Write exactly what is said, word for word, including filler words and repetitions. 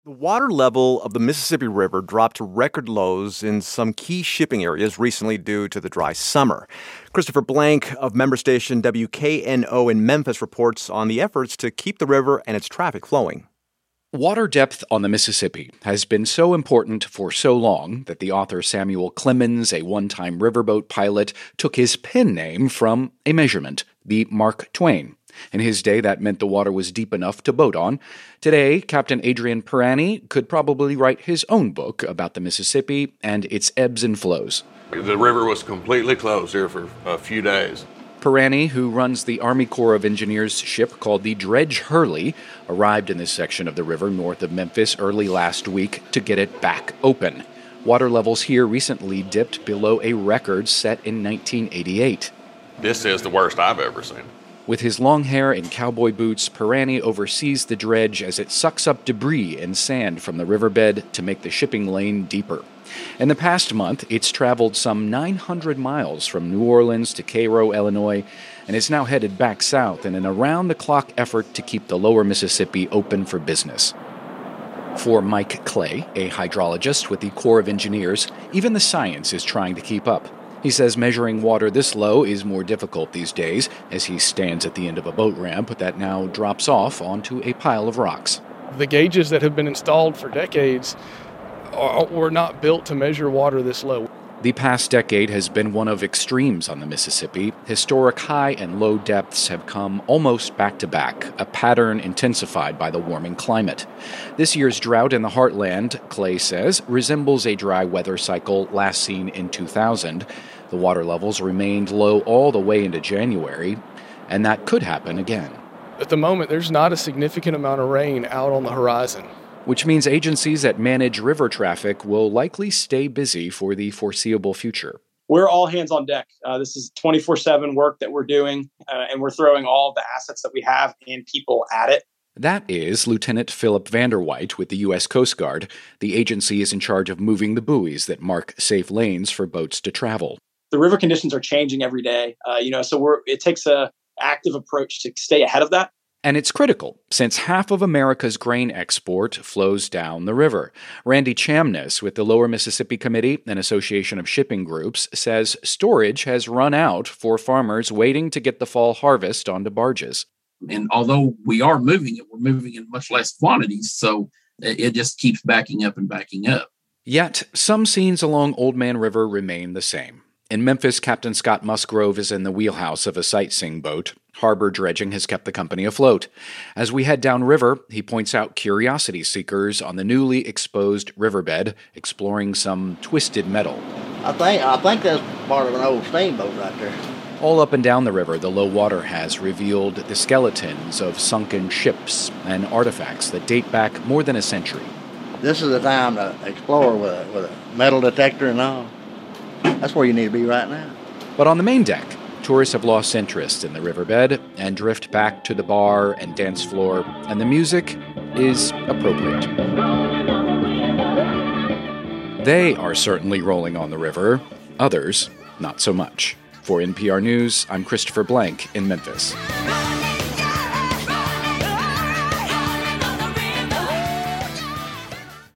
The water level of the Mississippi River dropped to record lows in some key shipping areas recently due to the dry summer. Christopher Blank of member station W K N O in Memphis reports on the efforts to keep the river and its traffic flowing. Water depth on the Mississippi has been so important for so long that the author Samuel Clemens, a one-time riverboat pilot, took his pen name from a measurement, the Mark Twain. In his day, that meant the water was deep enough to boat on. Today, Captain Adrian Pirani could probably write his own book about the Mississippi and its ebbs and flows. The river was completely closed here for a few days. Pirani, who runs the Army Corps of Engineers ship called the Dredge Hurley, arrived in this section of the river north of Memphis early last week to get it back open. Water levels here recently dipped below a record set in nineteen eighty-eight. This is the worst I've ever seen. With his long hair and cowboy boots, Pirani oversees the dredge as it sucks up debris and sand from the riverbed to make the shipping lane deeper. In the past month, it's traveled some nine hundred miles from New Orleans to Cairo, Illinois, and is now headed back south in an around-the-clock effort to keep the lower Mississippi open for business. For Mike Clay, a hydrologist with the Corps of Engineers, even the science is trying to keep up. He says measuring water this low is more difficult these days as he stands at the end of a boat ramp that now drops off onto a pile of rocks. The gauges that have been installed for decades are, were not built to measure water this low. The past decade has been one of extremes on the Mississippi. Historic high and low depths have come almost back to back, a pattern intensified by the warming climate. This year's drought in the heartland, Clay says, resembles a dry weather cycle last seen in two thousand. The water levels remained low all the way into January, and that could happen again. At the moment, there's not a significant amount of rain out on the horizon, which means agencies that manage river traffic will likely stay busy for the foreseeable future. We're all hands on deck. Uh, this is twenty-four seven work that we're doing, uh, and we're throwing all of the assets that we have and people at it. That is Lieutenant Philip Vanderwhite with the U S Coast Guard. The agency is in charge of moving the buoys that mark safe lanes for boats to travel. The river conditions are changing every day, uh, you know, so we're, it takes an active approach to stay ahead of that. And it's critical, since half of America's grain export flows down the river. Randy Chamness with the Lower Mississippi Committee, an association of shipping groups, says storage has run out for farmers waiting to get the fall harvest onto barges. And although we are moving it, we're moving in much less quantities, so it just keeps backing up and backing up. Yet, some scenes along Old Man River remain the same. In Memphis, Captain Scott Musgrove is in the wheelhouse of a sightseeing boat. Harbor dredging has kept the company afloat. As we head downriver, he points out curiosity seekers on the newly exposed riverbed, exploring some twisted metal. I think I think that's part of an old steamboat right there. All up and down the river, the low water has revealed the skeletons of sunken ships and artifacts that date back more than a century. This is the time to explore with a, with a metal detector and all. That's where you need to be right now. But on the main deck, tourists have lost interest in the riverbed and drift back to the bar and dance floor, and the music is appropriate. They are certainly rolling on the river, others not so much. For N P R News, I'm Christopher Blank in Memphis.